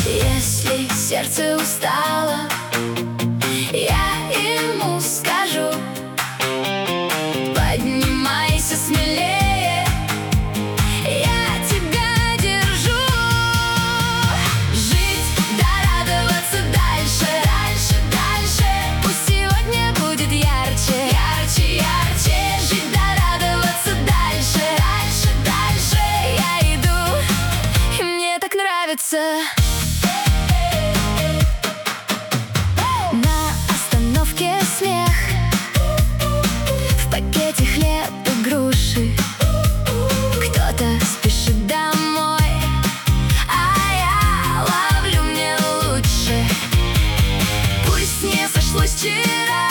Если сердце устало, я ему скажу: поднимайся смелее, я тебя держу. Жить да радоваться дальше, дальше, дальше. Пусть сегодня будет ярче, ярче, ярче. Жить да радоваться дальше, дальше, дальше. Я иду, и мне так нравится. На остановке смех, в пакете хлеб и груши. Кто-то спешит домой, а я ловлю мне лучше. Пусть не сошлось вчера,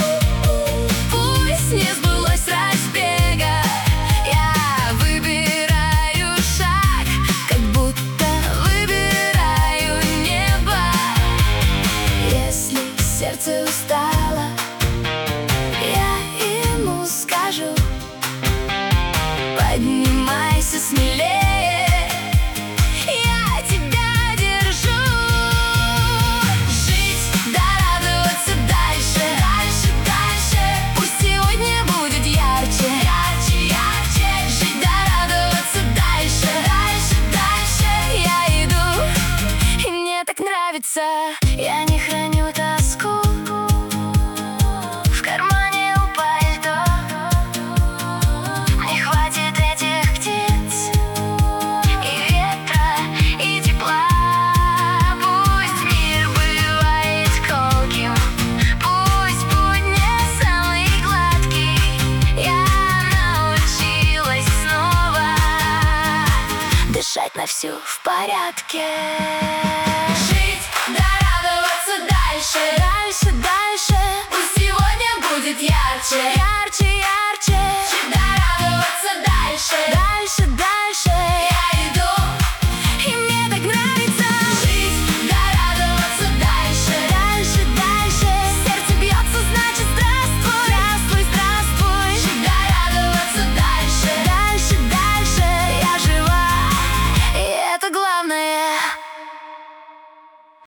пусть не сбылось разбега. Я выбираю шаг, как будто выбираю небо. Если сердце устало, я ему скажу: поднимайся смелее, я тебя держу. Жить да радоваться дальше, дальше, дальше. Пусть сегодня будет ярче, ярче, ярче. Жить да радоваться дальше, дальше, дальше. Я иду, и мне так нравится. Я не храню тоску в кармане у пальто. Мне хватит этих птиц и ветра, и тепла. Пусть мир бывает колким, пусть путь не самый гладкий. Я научилась снова дышать на всю в порядке. Жить да радоваться дальше, дальше, дальше. Пусть сегодня будет ярче, ярче,